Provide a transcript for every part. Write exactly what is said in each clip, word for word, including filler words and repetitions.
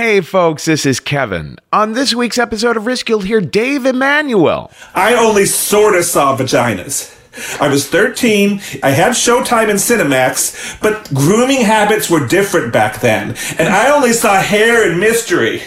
Hey folks, this is Kevin. On this week's episode of Risk, you'll hear Dave Emanuel. I only sort of saw vaginas. I was thirteen, I had Showtime and Cinemax, but grooming habits were different back then, and I only saw hair and mystery.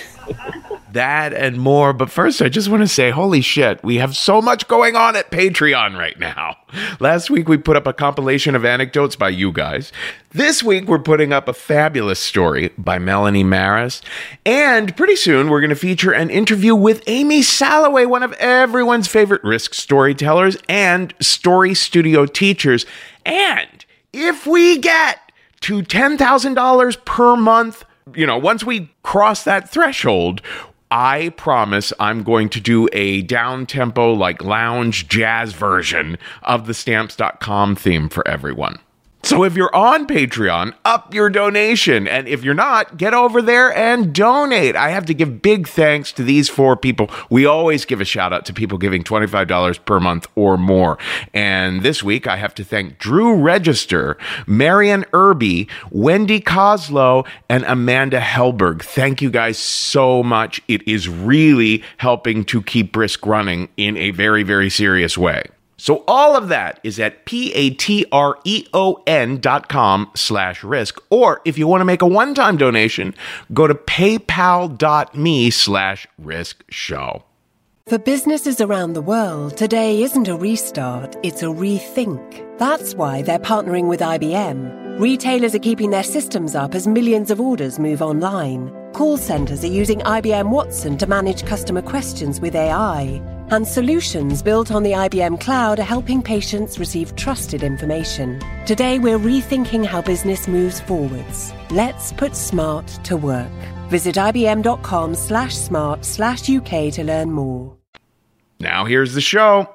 That and more, but first I just want to say, holy shit, we have so much going on at Patreon right now. Last week we put up a compilation of anecdotes by you guys. This week we're putting up a fabulous story by Melanie Maris. And pretty soon we're going to feature an interview with Amy Salloway, one of everyone's favorite Risk storytellers and story studio teachers. And if we get to ten thousand dollars per month, you know, once we cross that threshold, I promise I'm going to do a down-tempo, like lounge jazz version of the Stamps dot com theme for everyone. So if you're on Patreon, up your donation. And if you're not, get over there and donate. I have to give big thanks to these four people. We always give a shout out to people giving twenty-five dollars per month or more. And this week, I have to thank Drew Register, Marian Irby, Wendy Coslow, and Amanda Helberg. Thank you guys so much. It is really helping to keep Risk running in a very, very serious way. So all of that is at P-A-T-R-E-O-N dot com slash risk. Or if you want to make a one-time donation, go to paypal.me slash risk show. For businesses around the world, today isn't a restart, it's a rethink. That's why they're partnering with I B M. Retailers are keeping their systems up as millions of orders move online. Call centers are using I B M Watson to manage customer questions with A I. And solutions built on the I B M Cloud are helping patients receive trusted information. Today, we're rethinking how business moves forwards. Let's put smart to work. Visit ibm.com slash smart slash UK to learn more. Now here's the show.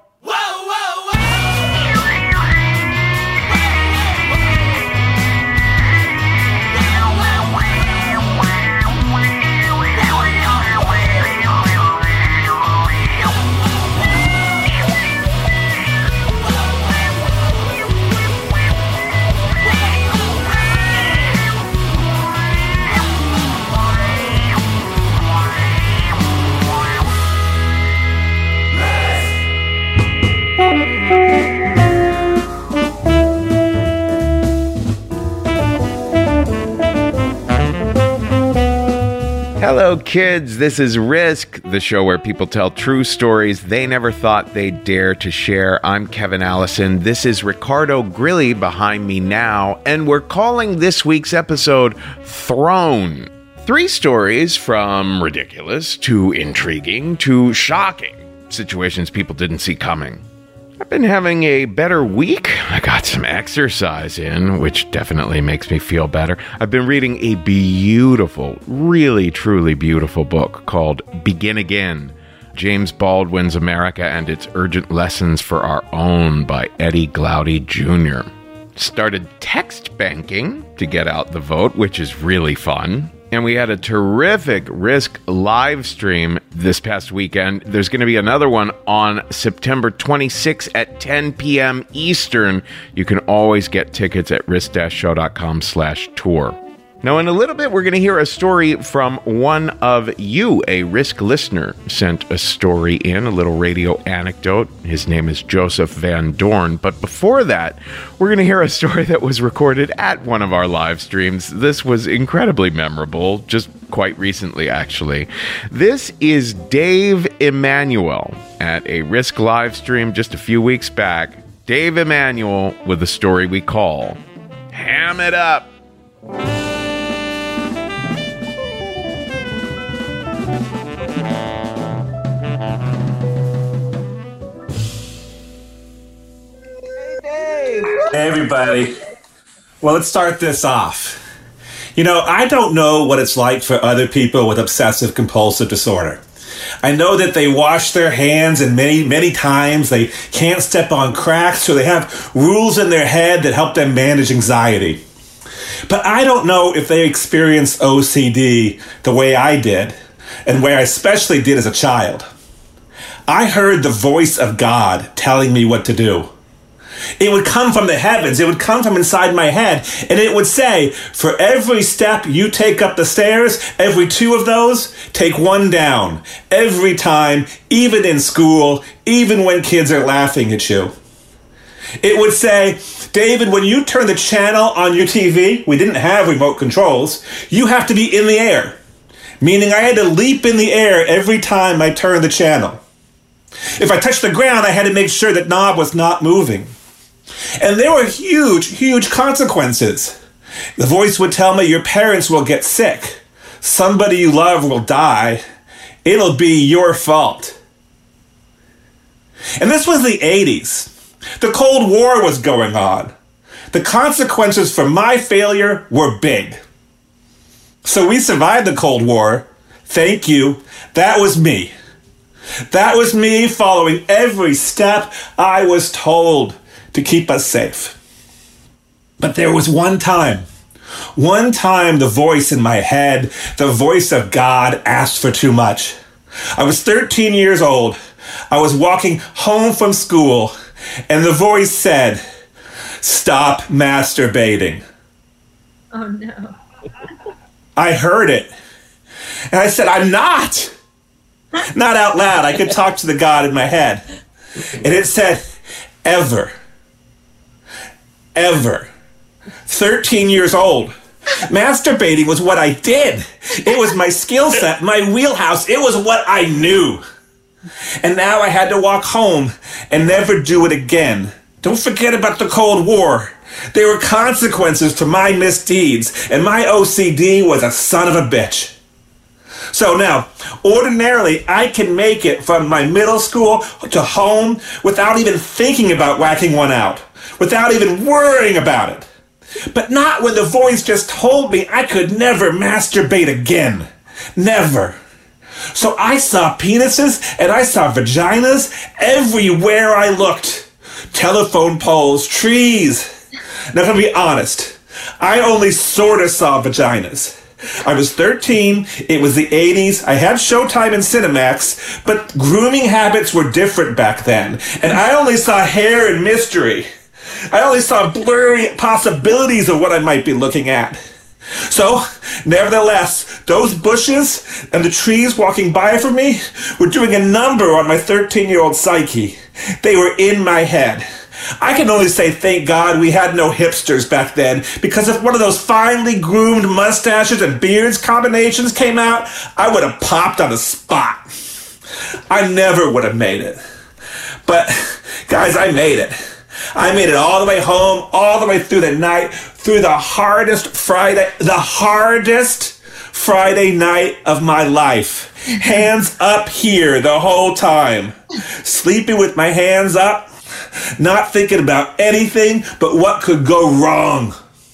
Hello, kids. This is Risk, the show where people tell true stories they never thought they'd dare to share. I'm Kevin Allison. This is Ricardo Grilli behind me now, and we're calling this week's episode Thrown. Three stories from ridiculous to intriguing to shocking situations people didn't see coming. I've been having a better week. I got some exercise in, which definitely makes me feel better. I've been reading a beautiful, really, truly beautiful book called Begin Again, James Baldwin's America and Its Urgent Lessons for Our Own by Eddie Glaude Junior Started text banking to get out the vote, which is really fun. And we had a terrific Risk live stream this past weekend. There's going to be another one on September twenty-sixth at ten p.m. Eastern. You can always get tickets at risk-show.com slash tour. Now, in a little bit, we're going to hear a story from one of you. A Risk listener sent a story in, a little radio anecdote. His name is Joseph Van Dorn. But before that, we're going to hear a story that was recorded at one of our live streams. This was incredibly memorable, just quite recently, actually. This is Dave Emanuel at a Risk live stream just a few weeks back. Dave Emanuel with a story we call Ham It Up. Hey, everybody. Well, let's start this off. You know, I don't know what it's like for other people with obsessive compulsive disorder. I know that they wash their hands and many, many times they can't step on cracks, or they have rules in their head that help them manage anxiety. But I don't know if they experience O C D the way I did, and way I especially did as a child. I heard the voice of God telling me what to do. It would come from the heavens. It would come from inside my head. And it would say, for every step you take up the stairs, every two of those, take one down. Every time, even in school, even when kids are laughing at you. It would say, David, when you turn the channel on your T V, we didn't have remote controls, you have to be in the air. Meaning I had to leap in the air every time I turned the channel. If I touched the ground, I had to make sure that knob was not moving. And there were huge, huge consequences. The voice would tell me your parents will get sick. Somebody you love will die. It'll be your fault. And this was the eighties. The Cold War was going on. The consequences for my failure were big. So we survived the Cold War. Thank you. That was me. That was me following every step I was told to keep us safe. But there was one time, one time the voice in my head, the voice of God, asked for too much. I was thirteen years old. I was walking home from school, and the voice said, "Stop masturbating." Oh no. I heard it. And I said, I'm not. Not out loud. I could talk to the God in my head. And it said, ever. Ever. thirteen years old. Masturbating was what I did. It was my skill set, my wheelhouse. It was what I knew. And now I had to walk home and never do it again. Don't forget about the Cold War. There were consequences to my misdeeds, and my O C D was a son of a bitch. So now, ordinarily, I can make it from my middle school to home without even thinking about whacking one out, without even worrying about it. But not when the voice just told me I could never masturbate again. Never. So I saw penises and I saw vaginas everywhere I looked. Telephone poles, trees. Now, to be honest, I only sort of saw vaginas. I was thirteen, it was the eighties, I had Showtime and Cinemax, but grooming habits were different back then, and I only saw hair and mystery. I only saw blurry possibilities of what I might be looking at. So, nevertheless, those bushes and the trees walking by for me were doing a number on my thirteen-year-old psyche. They were in my head. I can only say thank God we had no hipsters back then, because if one of those finely groomed mustaches and beards combinations came out, I would have popped on the spot. I never would have made it. But, guys, I made it. I made it all the way home, all the way through the night, through the hardest Friday, the hardest Friday night of my life. Hands up here the whole time. Sleeping with my hands up. Not thinking about anything but what could go wrong.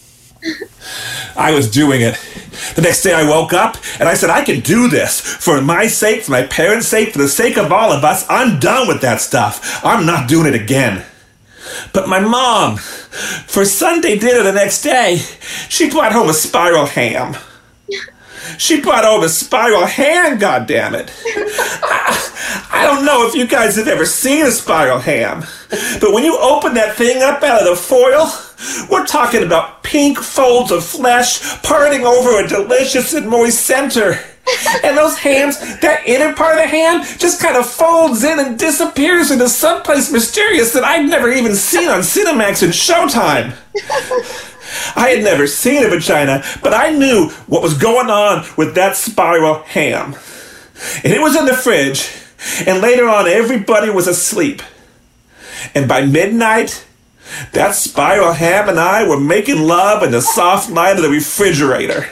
I was doing it. The next day I woke up and I said, I can do this. For my sake, for my parents' sake, for the sake of all of us, I'm done with that stuff. I'm not doing it again. But my mom, for Sunday dinner the next day, she brought home a spiral ham. She brought home a spiral ham, goddammit. I, I don't know if you guys have ever seen a spiral ham, but when you open that thing up out of the foil, we're talking about pink folds of flesh parting over a delicious and moist center. And those hams, that inner part of the ham, just kind of folds in and disappears into someplace mysterious that I'd never even seen on Cinemax and Showtime. I had never seen a vagina, but I knew what was going on with that spiral ham. And it was in the fridge, and later on everybody was asleep. And by midnight, that spiral ham and I were making love in the soft light of the refrigerator.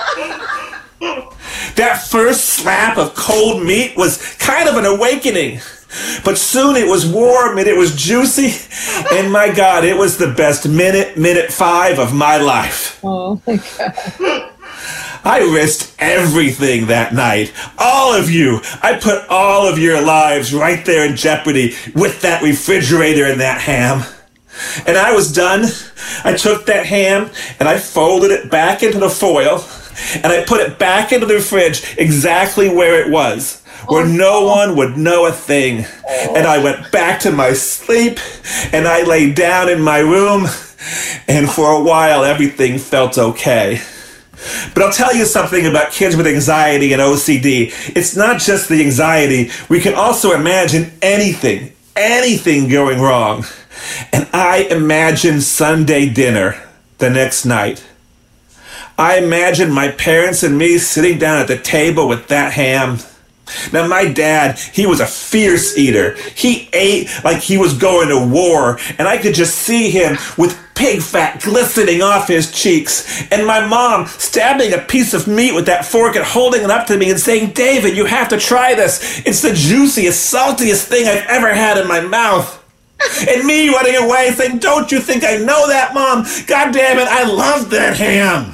That first slap of cold meat was kind of an awakening. But soon it was warm and it was juicy. And my God, it was the best minute, minute five of my life. Oh my God. I risked everything that night. All of you. I put all of your lives right there in jeopardy with that refrigerator and that ham. And I was done. I took that ham and I folded it back into the foil. And I put it back into the fridge exactly where it was. where no one would know a thing. And I went back to my sleep, and I lay down in my room, and for a while everything felt okay. But I'll tell you something about kids with anxiety and O C D. It's not just the anxiety. We can also imagine anything, anything going wrong. And I imagined Sunday dinner the next night. I imagined my parents and me sitting down at the table with that ham. Now, my dad, he was a fierce eater. He ate like he was going to war, and I could just see him with pig fat glistening off his cheeks. And my mom stabbing a piece of meat with that fork and holding it up to me and saying, "David, you have to try this. It's the juiciest, saltiest thing I've ever had in my mouth." And me running away saying, "Don't you think I know that, Mom? God damn it, I love that ham."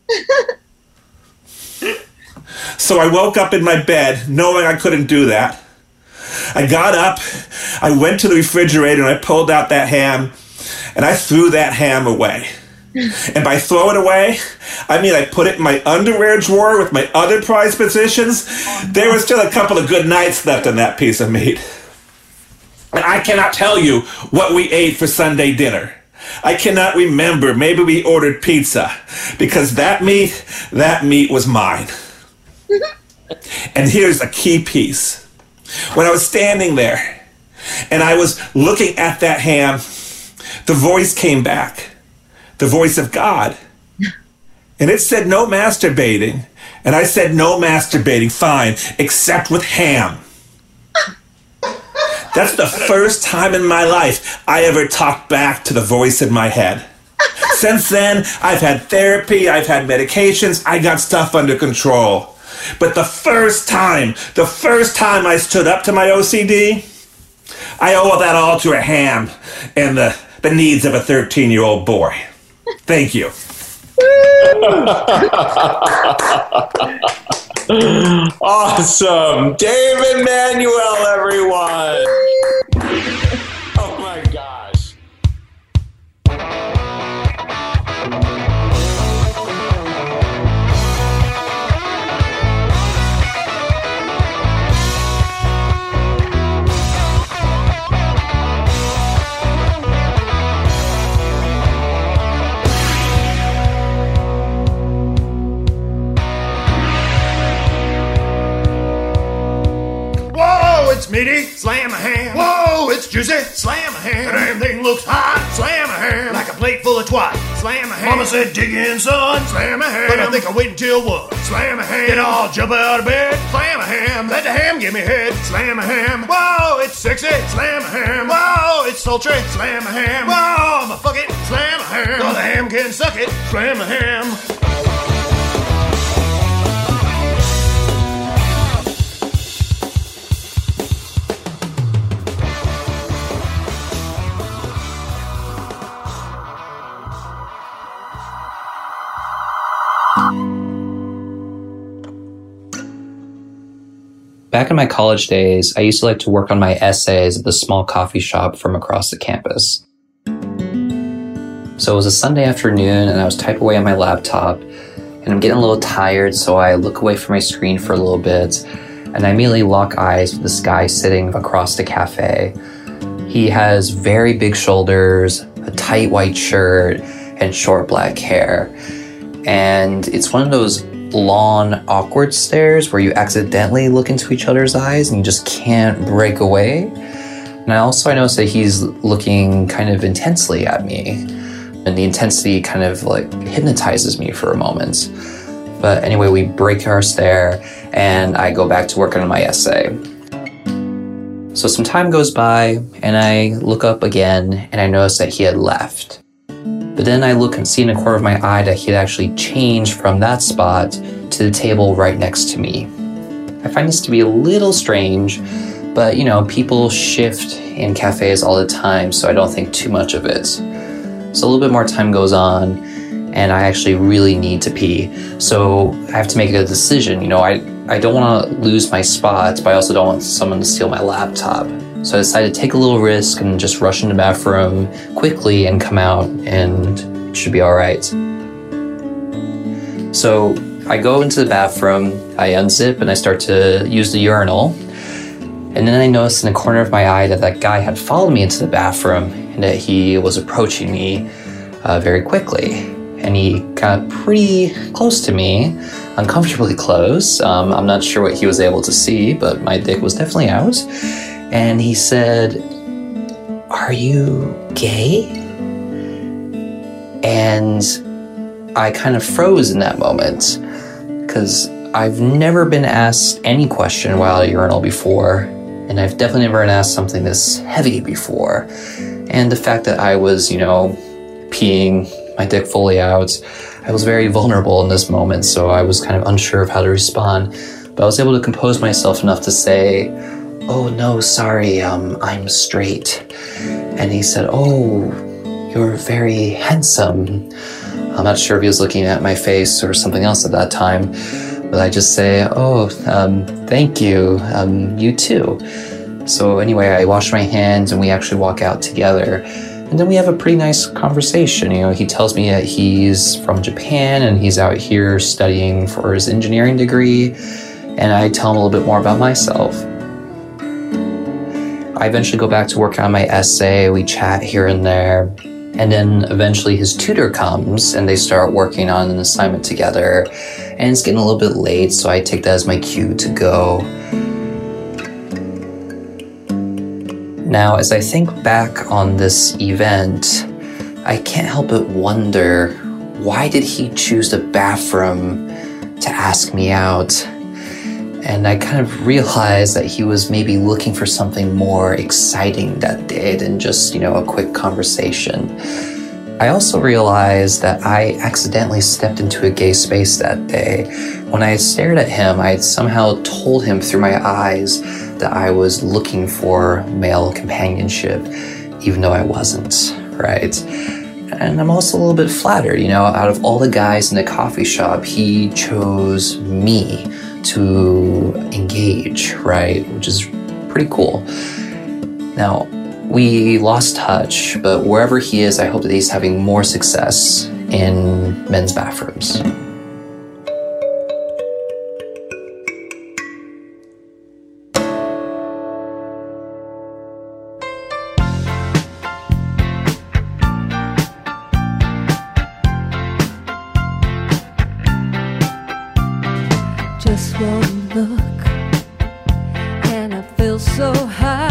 So I woke up in my bed knowing I couldn't do that. I got up, I went to the refrigerator and I pulled out that ham and I threw that ham away. And by throw it away, I mean I put it in my underwear drawer with my other prized possessions. There was still a couple of good nights left on that piece of meat. And I cannot tell you what we ate for Sunday dinner. I cannot remember. Maybe we ordered pizza because that meat, that meat was mine. And here's a key piece. When I was standing there and I was looking at that ham, the voice came back, the voice of God. And it said no masturbating. And I said no masturbating, fine, except with ham. That's the first time in my life I ever talked back to the voice in my head. Since then, I've had therapy, I've had medications, I got stuff under control. But the first time, the first time I stood up to my O C D, I owe that all to a ham and the, the needs of a thirteen-year-old boy. Thank you. Awesome. David Manuel, everyone. Oh my gosh. It's meaty, slam a ham. Whoa, it's juicy, slam a ham. And everything looks hot, slam a ham. Like a plate full of twat, slam a ham. Mama said, dig in, son, slam a ham. But I think I'll wait until what? Slam a ham. Then I'll jump out of bed, slam a ham. Let the ham give me head, slam a ham. Whoa, it's sexy, slam a ham. Whoa, it's sultry, slam a ham. Whoa, I'ma fuck it, slam a ham. Cause the ham can suck it, slam a ham. Back in my college days, I used to like to work on my essays at the small coffee shop from across the campus. So it was a Sunday afternoon and I was typing away on my laptop and I'm getting a little tired, so I look away from my screen for a little bit and I immediately lock eyes with this guy sitting across the cafe. He has very big shoulders, a tight white shirt, and short black hair. And it's one of those long, awkward stares where you accidentally look into each other's eyes and you just can't break away. And I also I noticed that he's looking kind of intensely at me. And the intensity kind of like hypnotizes me for a moment. But anyway, we break our stare and I go back to working on my essay. So some time goes by and I look up again and I notice that he had left. But then I look and see in the corner of my eye that he had actually changed from that spot to the table right next to me. I find this to be a little strange, but you know, people shift in cafes all the time, so I don't think too much of it. So a little bit more time goes on, and I actually really need to pee. So I have to make a decision. You know, I, I don't want to lose my spot, but I also don't want someone to steal my laptop. So I decided to take a little risk and just rush into the bathroom quickly and come out, and it should be all right. So I go into the bathroom, I unzip, and I start to use the urinal. And then I noticed in the corner of my eye that that guy had followed me into the bathroom and that he was approaching me uh, very quickly. And he got pretty close to me, uncomfortably close. Um, I'm not sure what he was able to see, but my dick was definitely out. And he said, "Are you gay?" And I kind of froze in that moment because I've never been asked any question while at a urinal before, and I've definitely never been asked something this heavy before. And the fact that I was, you know, peeing my dick fully out, I was very vulnerable in this moment, so I was kind of unsure of how to respond. But I was able to compose myself enough to say, "Oh no, sorry, um, I'm straight." And he said, "Oh, you're very handsome." I'm not sure if he was looking at my face or something else at that time, but I just say, "Oh, um, thank you, um, you too." So anyway, I wash my hands and we actually walk out together. And then we have a pretty nice conversation. You know, he tells me that he's from Japan and he's out here studying for his engineering degree. And I tell him a little bit more about myself. I eventually go back to work on my essay. We chat here and there. And then eventually his tutor comes and they start working on an assignment together. And it's getting a little bit late, so I take that as my cue to go. Now, as I think back on this event, I can't help but wonder, why did he choose the bathroom to ask me out? And I kind of realized that he was maybe looking for something more exciting that day than just, you know, a quick conversation. I also realized that I accidentally stepped into a gay space that day. When I stared at him, I somehow told him through my eyes that I was looking for male companionship, even though I wasn't, right? And I'm also a little bit flattered, you know, out of all the guys in the coffee shop, he chose me to engage, right? Which is pretty cool. Now, we lost touch, but wherever he is, I hope that he's having more success in men's bathrooms. Just one look, and I feel so high.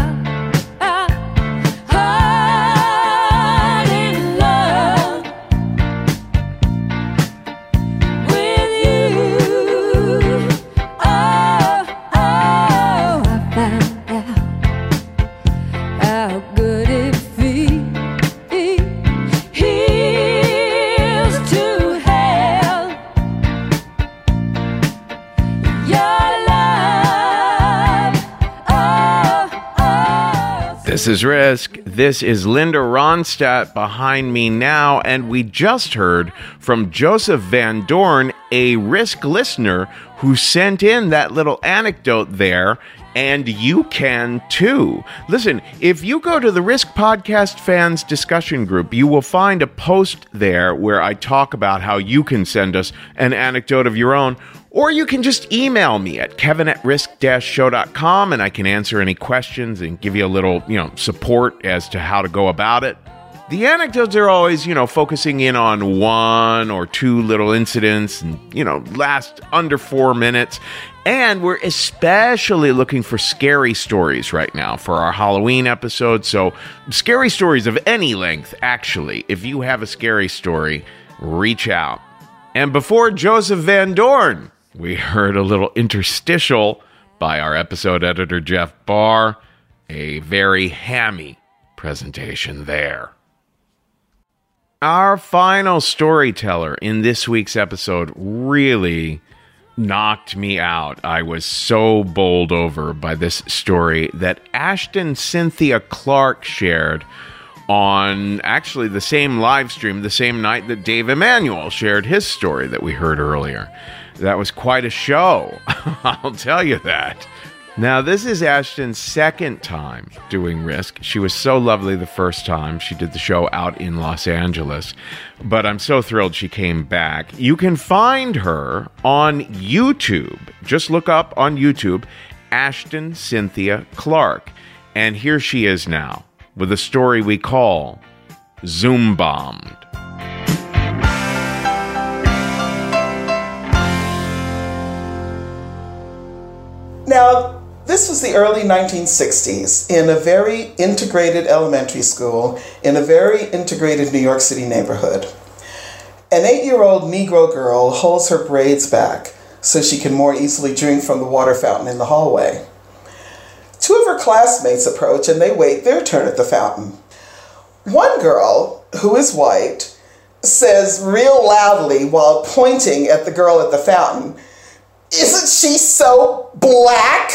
This is Risk. This is Linda Ronstadt behind me now, and we just heard from Joseph Van Dorn, a Risk listener who sent in that little anecdote there, and you can too. Listen, if you go to the Risk Podcast Fans discussion group, you will find a post there where I talk about how you can send us an anecdote of your own. Or you can just email me at kevin at risk dash show dot com and I can answer any questions and give you a little, you know, support as to how to go about it. The anecdotes are always, you know, focusing in on one or two little incidents and, you know, last under four minutes. And we're especially looking for scary stories right now for our Halloween episode. So scary stories of any length, actually. If you have a scary story, reach out. And before Joseph Van Dorn, we heard a little interstitial by our episode editor, Jeff Barr. A very hammy presentation there. Our final storyteller in this week's episode really knocked me out. I was so bowled over by this story that Ashton Cynthia Clark shared on actually the same live stream, the same night that Dave Emanuel shared his story that we heard earlier. That was quite a show. I'll tell you that. Now, this is Ashton's second time doing Risk. She was so lovely the first time. She did the show out in Los Angeles. But I'm so thrilled she came back. You can find her on YouTube. Just look up on YouTube, Ashton Cynthia Clarke. And here she is now with a story we call Zoom Bombed. Now, this was the early nineteen sixties in a very integrated elementary school in a very integrated New York City neighborhood. An eight-year-old Negro girl holds her braids back so she can more easily drink from the water fountain in the hallway. Two of her classmates approach and they wait their turn at the fountain. One girl, who is white, says real loudly while pointing at the girl at the fountain, "Isn't she so black?"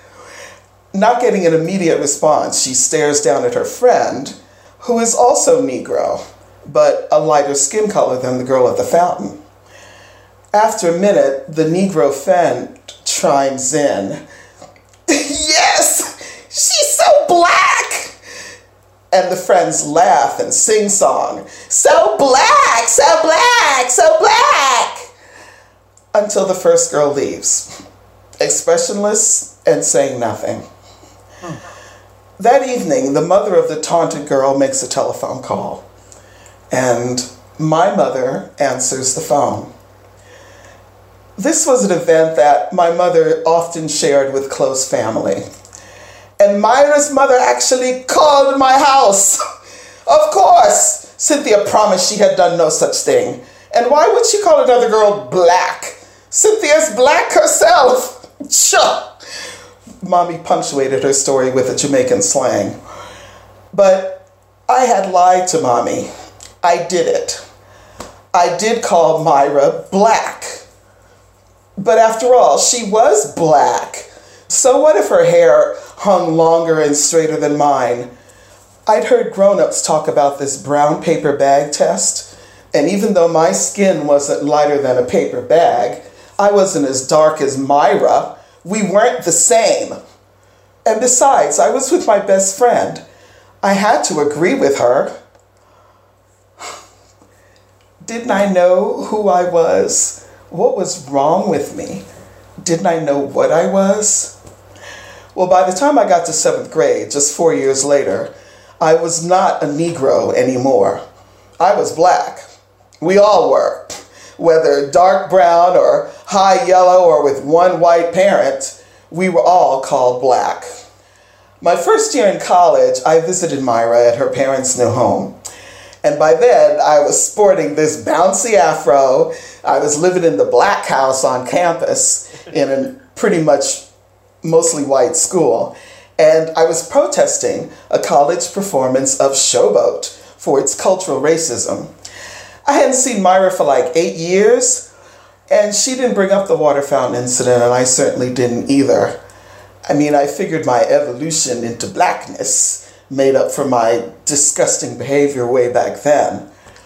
Not getting an immediate response, she stares down at her friend, who is also Negro, but a lighter skin color than the girl at the fountain. After a minute, the Negro friend chimes in, "Yes, she's so black!" And the friends laugh and sing song, "So black, so black, so black!" Until the first girl leaves, expressionless and saying nothing. Hmm. That evening, the mother of the taunted girl makes a telephone call, and my mother answers the phone. This was an event that my mother often shared with close family. And Myra's mother actually called my house. Of course, Cynthia promised she had done no such thing. And why would she call another girl black? Cynthia's black herself. Sure. Mommy punctuated her story with a Jamaican slang. But I had lied to Mommy. I did it. I did call Myra black. But after all, she was black. So what if her hair hung longer and straighter than mine? I'd heard grown-ups talk about this brown paper bag test. And even though my skin wasn't lighter than a paper bag, I wasn't as dark as Myra. We weren't the same. And besides, I was with my best friend. I had to agree with her. Didn't I know who I was? What was wrong with me? Didn't I know what I was? Well, by the time I got to seventh grade, just four years later, I was not a Negro anymore. I was black. We all were. Whether dark brown or high yellow or with one white parent, we were all called black. My first year in college, I visited Myra at her parents' new home. And by then, I was sporting this bouncy afro. I was living in the black house on campus in a pretty much mostly white school. And I was protesting a college performance of Showboat for its cultural racism. I hadn't seen Myra for like eight years, and she didn't bring up the water fountain incident, and I certainly didn't either. I mean, I figured my evolution into blackness made up for my disgusting behavior way back then.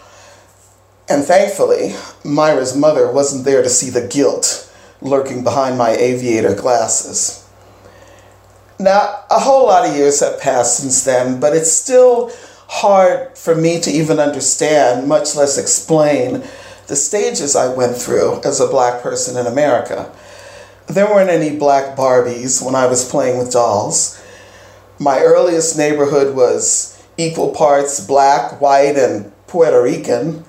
And thankfully, Myra's mother wasn't there to see the guilt lurking behind my aviator glasses. Now, a whole lot of years have passed since then, but it's still hard for me to even understand, much less explain, the stages I went through as a black person in America. There weren't any black Barbies when I was playing with dolls. My earliest neighborhood was equal parts black, white, and Puerto Rican.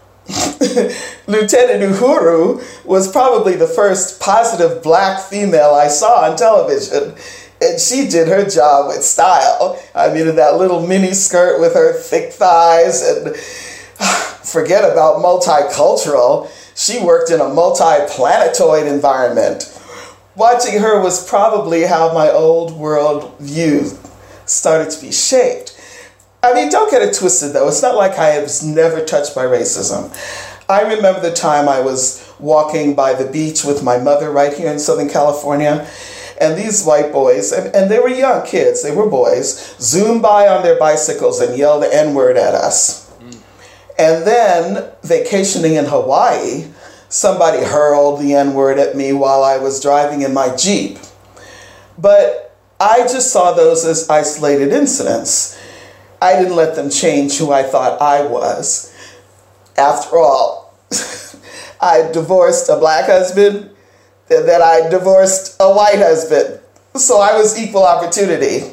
Lieutenant Uhuru was probably the first positive black female I saw on television, and she did her job with style. I mean, in that little mini skirt with her thick thighs, and forget about multicultural. She worked in a multi-planetoid environment. Watching her was probably how my old world view started to be shaped. I mean, don't get it twisted, though. It's not like I was never touched by racism. I remember the time I was walking by the beach with my mother right here in Southern California, and these white boys, and, and they were young kids, they were boys, zoomed by on their bicycles and yelled the N-word at us. Mm. And then, vacationing in Hawaii, somebody hurled the N-word at me while I was driving in my Jeep. But I just saw those as isolated incidents. I didn't let them change who I thought I was. After all, I divorced a black husband, and then I divorced a white husband. So I was equal opportunity.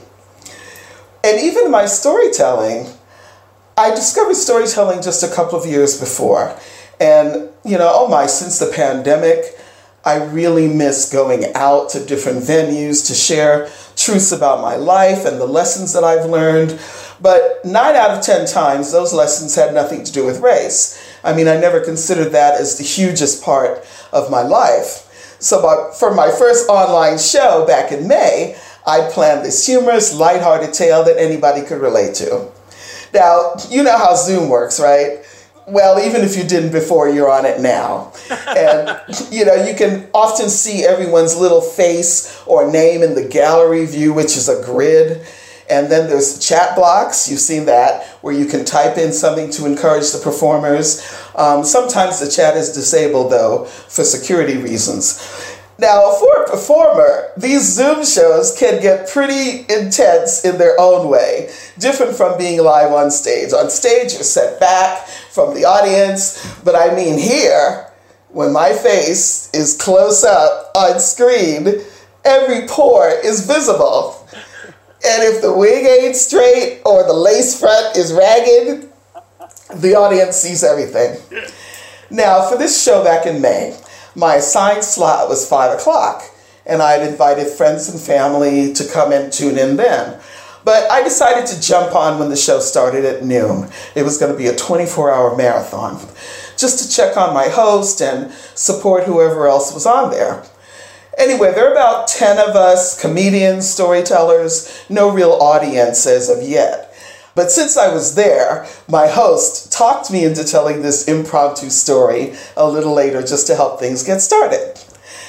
And even my storytelling, I discovered storytelling just a couple of years before. And, you know, oh my, since the pandemic, I really miss going out to different venues to share truths about my life and the lessons that I've learned. But nine out of ten times, those lessons had nothing to do with race. I mean, I never considered that as the hugest part of my life. So for my first online show back in May, I planned this humorous, lighthearted tale that anybody could relate to. Now, you know how Zoom works, right? Well, even if you didn't before, you're on it now. And, you know, you can often see everyone's little face or name in the gallery view, which is a grid. And then there's the chat blocks. You've seen that, where you can type in something to encourage the performers. Um, sometimes the chat is disabled, though, for security reasons. Now, for a performer, these Zoom shows can get pretty intense in their own way, different from being live on stage. On stage, you're set back from the audience, but I mean here, when my face is close up on screen, every pore is visible. And if the wig ain't straight or the lace front is ragged, the audience sees everything. Now, for this show back in May, my assigned slot was five o'clock, and I had invited friends and family to come and tune in then. But I decided to jump on when the show started at noon. It was going to be a twenty-four hour marathon, just to check on my host and support whoever else was on there. Anyway, there are about ten of us, comedians, storytellers, no real audience as of yet. But since I was there, my host talked me into telling this impromptu story a little later just to help things get started.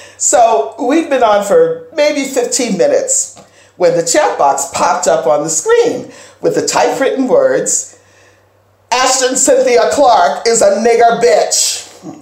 So we'd been on for maybe fifteen minutes when the chat box popped up on the screen with the typewritten words, "Ashton Cynthia Clarke is a nigger bitch."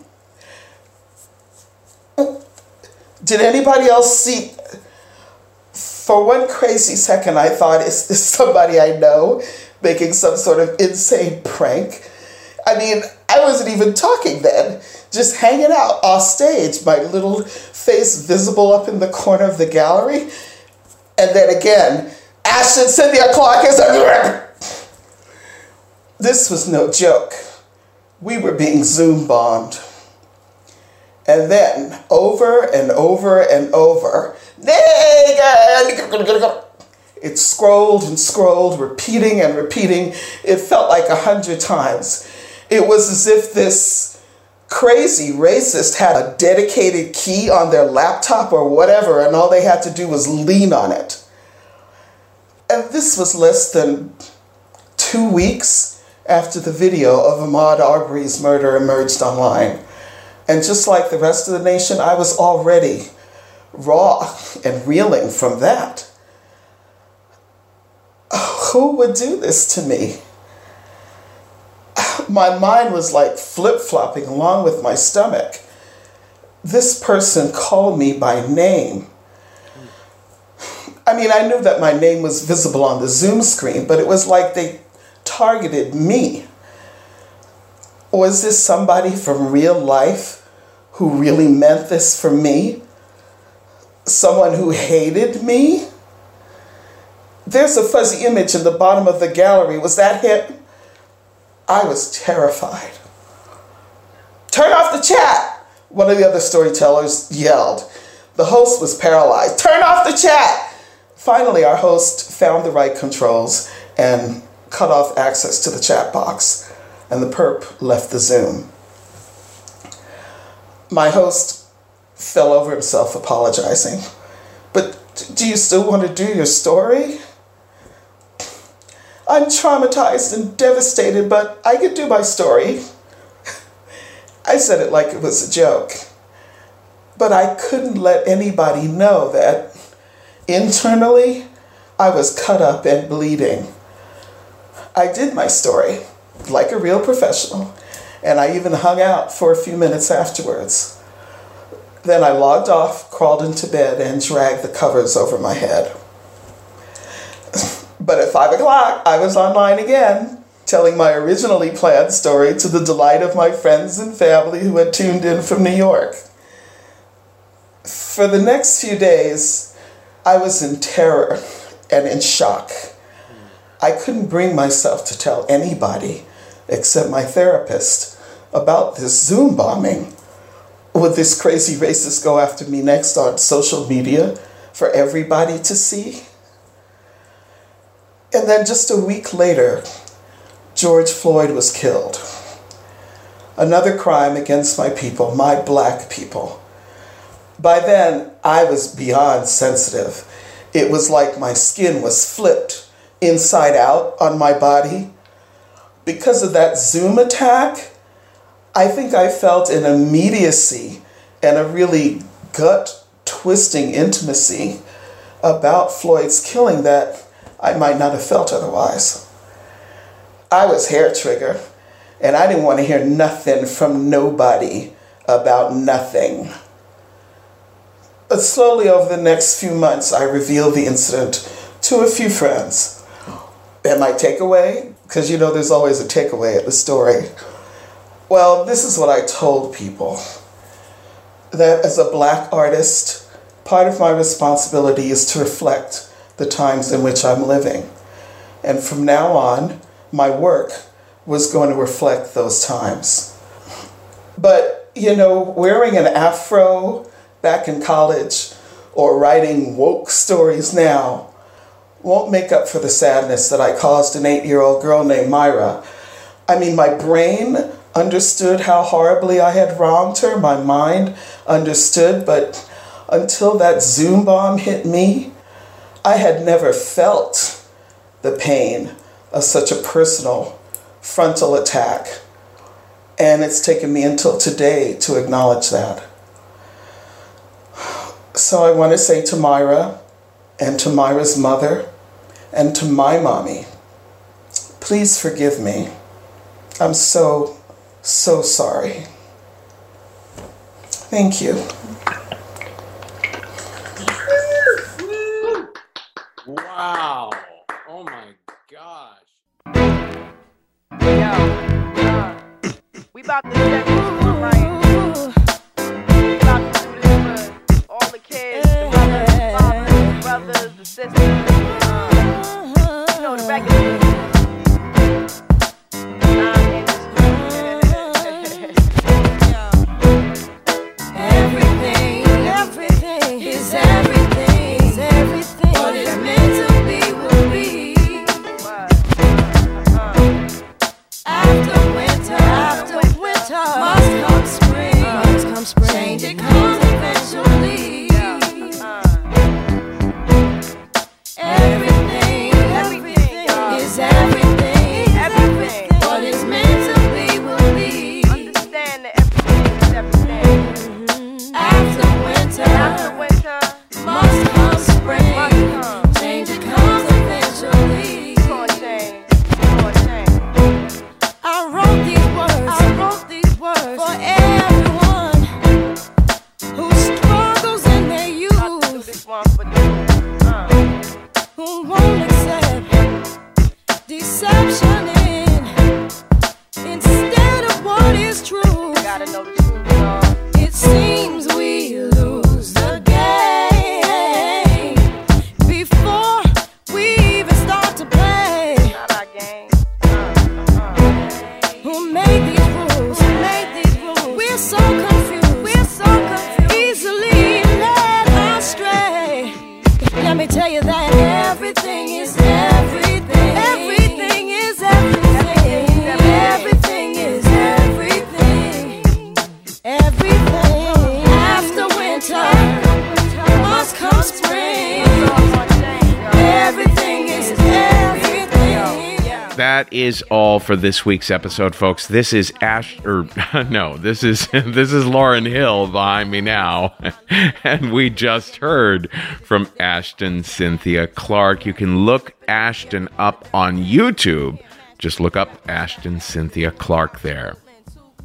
Did anybody else see? For one crazy second, I thought, is this somebody I know making some sort of insane prank? I mean, I wasn't even talking then, just hanging out off stage, my little face visible up in the corner of the gallery. And then again, Ashton Cynthia Clarke is a... This was no joke. We were being Zoom bombed. And then, over and over and over, it scrolled and scrolled, repeating and repeating. It felt like a hundred times. It was as if this crazy racist had a dedicated key on their laptop or whatever, and all they had to do was lean on it. And this was less than two weeks after the video of Ahmaud Arbery's murder emerged online. And just like the rest of the nation, I was already raw and reeling from that. Who would do this to me? My mind was like flip-flopping along with my stomach. This person called me by name. I mean, I knew that my name was visible on the Zoom screen, but it was like they targeted me. Was this somebody from real life who really meant this for me? Someone who hated me? There's a fuzzy image in the bottom of the gallery. Was that him? I was terrified. "Turn off the chat," one of the other storytellers yelled. The host was paralyzed. "Turn off the chat!" Finally, our host found the right controls and cut off access to the chat box, and the perp left the Zoom. My host fell over himself apologizing. "But do you still want to do your story?" "I'm traumatized and devastated, but I could do my story." I said it like it was a joke. But I couldn't let anybody know that internally I was cut up and bleeding. I did my story like a real professional, and I even hung out for a few minutes afterwards. Then I logged off, crawled into bed, and dragged the covers over my head. But at five o'clock, I was online again, telling my originally planned story to the delight of my friends and family who had tuned in from New York. For the next few days, I was in terror and in shock. I couldn't bring myself to tell anybody except my therapist about this Zoom bombing. Would this crazy racist go after me next on social media for everybody to see? And then just a week later, George Floyd was killed. Another crime against my people, my black people. By then, I was beyond sensitive. It was like my skin was flipped inside out on my body. Because of that Zoom attack, I think I felt an immediacy and a really gut-twisting intimacy about Floyd's killing that I might not have felt otherwise. I was hair trigger, and I didn't want to hear nothing from nobody about nothing. But slowly over the next few months, I revealed the incident to a few friends. And my takeaway, because you know there's always a takeaway at the story. Well, this is what I told people. That as a black artist, part of my responsibility is to reflect the times in which I'm living. And from now on, my work was going to reflect those times. But, you know, wearing an afro back in college or writing woke stories now won't make up for the sadness that I caused an eight-year-old girl named Myra. I mean, my brain understood how horribly I had wronged her. My mind understood, but until that Zoom bomb hit me, I had never felt the pain of such a personal frontal attack. And it's taken me until today to acknowledge that. So I want to say to Myra and to Myra's mother and to my mommy, please forgive me. I'm so, so sorry. Thank you. Wow. Oh my gosh. Yo, uh, we about to set this one right. We about to do this for all the kids, the mothers, the fathers, the brothers, the sisters. Uh, you know, the regular. Everything, everything is everything, is everything. What is meant to be will be. After winter, after winter, must come spring, must come spring. Change it comes eventually. Everything, everything is everything, everything. What is meant to be will be. Understand that everything is everything. After winter, After winter, must come spring. must come. Change it comes eventually. Gonna change, gonna change. I wrote these words. I wrote these words for everyone who struggles in their youth, This one for you. Uh. who won't accept deception in instead of what is true. Gotta know the truth, y'all. It seems we lose the game before we even start to play. Not our game. Uh, uh. Who made these rules? Who made these rules? We're so confused. We're so confused. Easily led astray. Let me tell you that everything is everything. Everything is everything. Everything is everything. Everything. After winter must come spring. Everything is everything. That is all for this week's episode, folks. This is Ash, or no, this is this is Lauryn Hill behind me now, and we just heard from Ashton Cynthia Clarke. You can look Ashton up on YouTube. Just look up Ashton Cynthia Clarke there.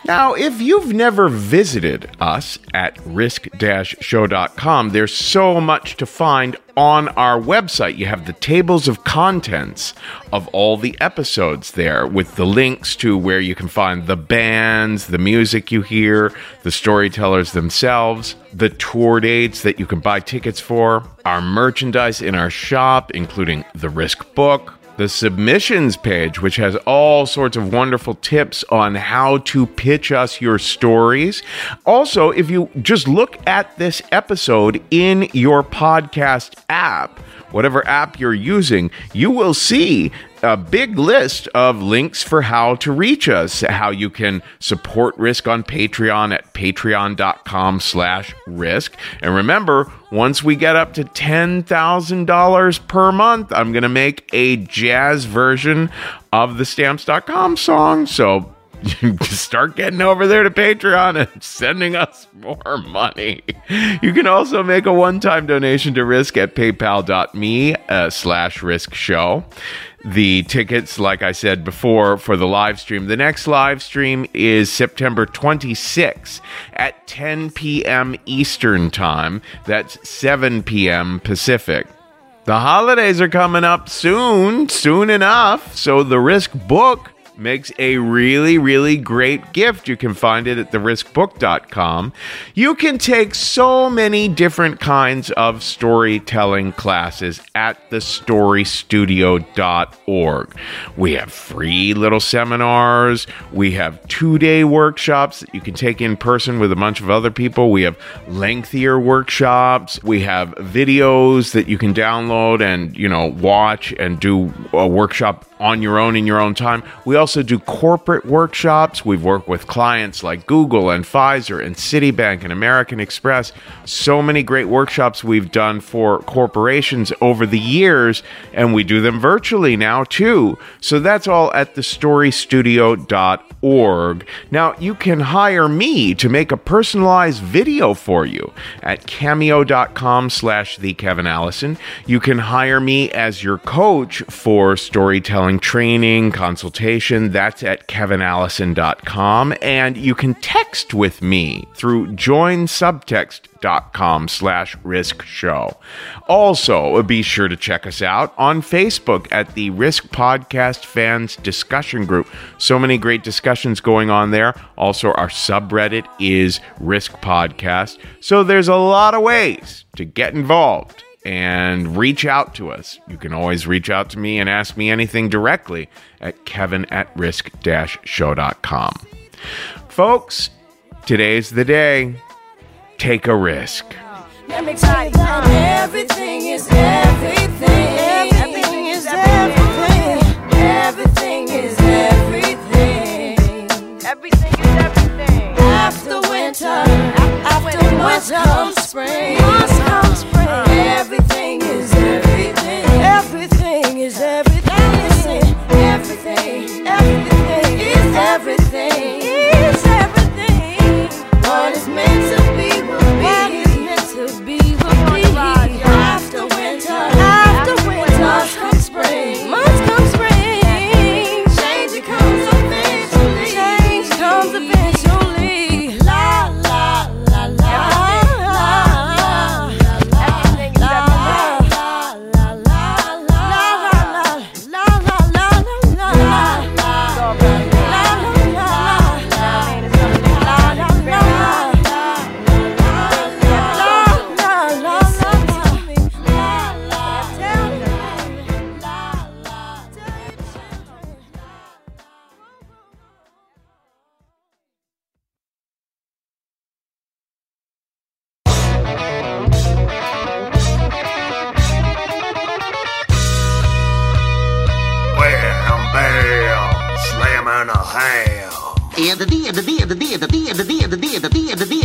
Now, if you've never visited us at risk dash show dot com, there's so much to find on our website. You have the tables of contents of all the episodes there with the links to where you can find the bands, the music you hear, the storytellers themselves, the tour dates that you can buy tickets for, our merchandise in our shop, including the Risk book, the submissions page, which has all sorts of wonderful tips on how to pitch us your stories. Also, if you just look at this episode in your podcast app, whatever app you're using, you will see a big list of links for how to reach us, how you can support Risk on Patreon at patreon.com slash risk. And remember, once we get up to ten thousand dollars per month, I'm going to make a jazz version of the stamps dot com song. So you start getting over there to Patreon and sending us more money. You can also make a one-time donation to Risk at paypal.me uh, slash risk show. The tickets, like I said before, for the live stream. The next live stream is September twenty-sixth at ten p.m. Eastern Time. That's seven p.m. Pacific. The holidays are coming up soon, soon enough, so the Risk book makes a really, really great gift. You can find it at the risk book dot com. You can take so many different kinds of storytelling classes at the story studio dot org. We have free little seminars. We have two-day workshops that you can take in person with a bunch of other people. We have lengthier workshops. We have videos that you can download and, you know, watch and do a workshop on your own in your own time. We also do corporate workshops. We've worked with clients like Google and Pfizer and Citibank and American Express. So many great workshops we've done for corporations over the years, and we do them virtually now too. So that's all at the story studio dot org. Now, you can hire me to make a personalized video for you at cameo.com slash the Kevin Allison. You can hire me as your coach for storytelling training, consultation. That's at kevin allison dot com. And you can text with me through join subtext dot com slash risk show. Also, be sure to check us out on Facebook at the Risk Podcast Fans Discussion Group. So many great discussions going on there. Also, our subreddit is Risk Podcast. So there's a lot of ways to get involved and reach out to us. You can always reach out to me and ask me anything directly at kevin at risk dash show dot com. Folks, today's the day. Take a risk. Let me tell you that everything is everything. Everything is everything. Everything is everything. Everything is everything. After winter, after winter comes spring. Must come spring. Everything is everything. Everything is everything. Everything, everything is everything. Is everything. What is meant to be will be. What is meant to be will be. After winter, after winter must come spring. Must come spring. Change comes eventually. Change comes eventually. La la la la la. Everything is everything. La la la la la la la la la. Wham, bam, slamming a ham. And the D and the D and the D and the D and the D and the D and the D and the D and the D